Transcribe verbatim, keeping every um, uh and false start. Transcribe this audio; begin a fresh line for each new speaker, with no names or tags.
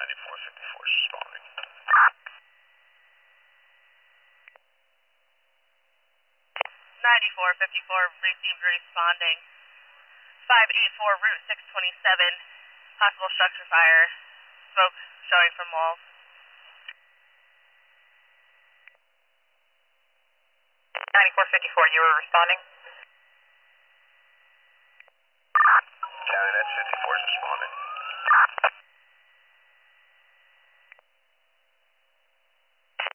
ninety-four fifty-four is responding.
ninety-four fifty-four received responding. five eighty-four Route six twenty-seven, possible structure fire, smoke showing from walls. ninety-four fifty-four, you were responding?
Cabinet fifty-four is responding.